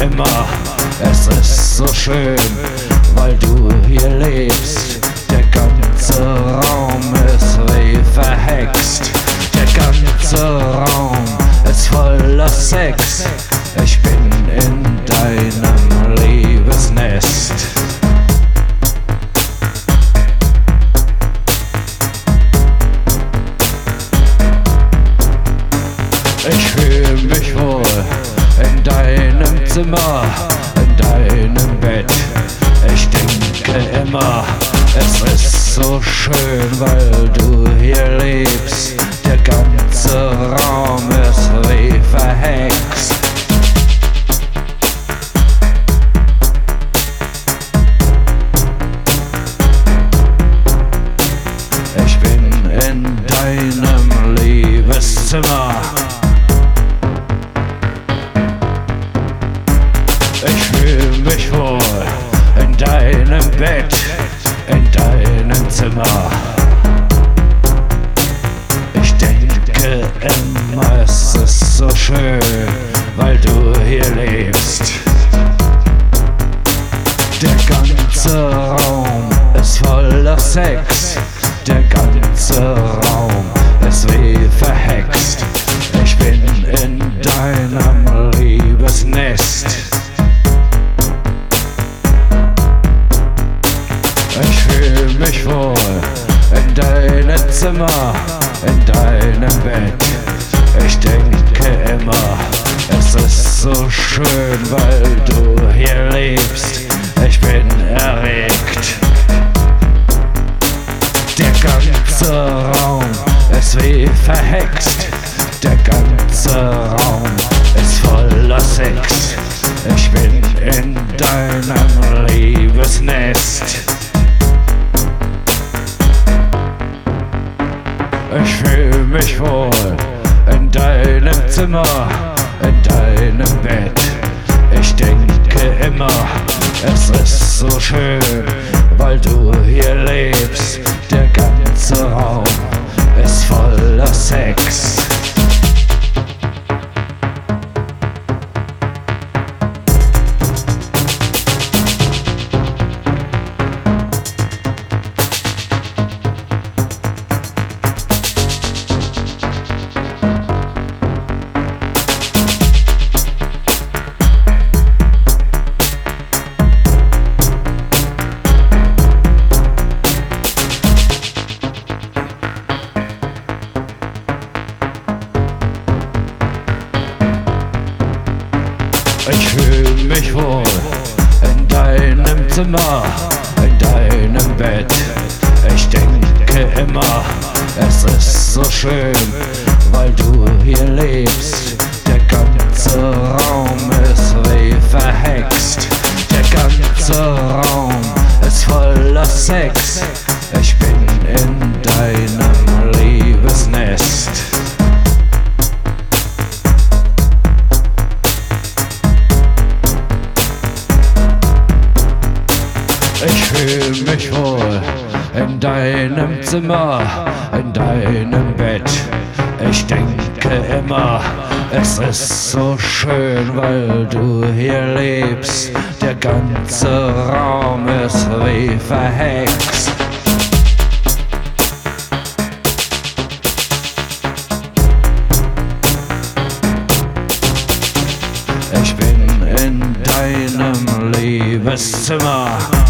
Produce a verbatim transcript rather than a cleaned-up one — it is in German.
immer, es ist so schön, weil du hier lebst. Der ganze Raum ist wie verhext. Der ganze Raum ist voller Sex. Ich bin in deinem Liebesnest. Ich fühle mich wohl in deinem Zimmer, in deinem Bett. Ich denke immer, es ist so schön, weil du hier lebst. Der ganze Raum ist wie verhext. Ich bin in deinem Liebeszimmer. Ich fühle mich wohl in deinem Bett, in deinem Zimmer. Ich denke immer, es ist so schön, weil du hier lebst. Der ganze Raum ist voller Sex. Der ganze Raum ist wie verhext. Ich bin in deinem Liebesnest. Ich fühle mich wohl in deinem Zimmer, in deinem Bett. Ich denke immer, es ist so schön, weil du hier lebst. Ich bin erregt. Der ganze Raum ist wie verhext. Der ganze Raum ist voller Sex. Ich bin in deinem Liebesnest. Ich fühle mich wohl in deinem Zimmer, in deinem Bett. Ich denke immer, es ist so schön, weil du hier lebst. Der ganze Raum ist voller Sex. Ich fühle mich wohl in deinem Zimmer, in deinem Bett. Ich denke immer, es ist so schön, weil du hier lebst. Der ganze Raum ist wie verhext. Der ganze Raum ist voller Sex. Ich bin in deinem Liebesnest. Ich fühle mich wohl in deinem Zimmer, in deinem Bett. Ich denke immer, es ist so schön, weil du hier lebst. Der ganze Raum ist wie verhext. Ich bin in deinem Liebeszimmer.